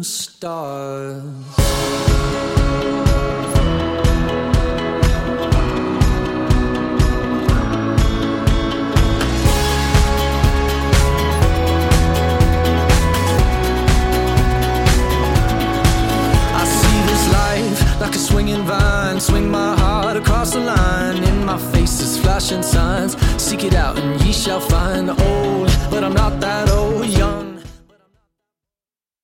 stars. Like a swinging vine, swing my heart across the line. In my face is flashing signs. Seek it out and ye shall find. Old, but I'm not that old. Young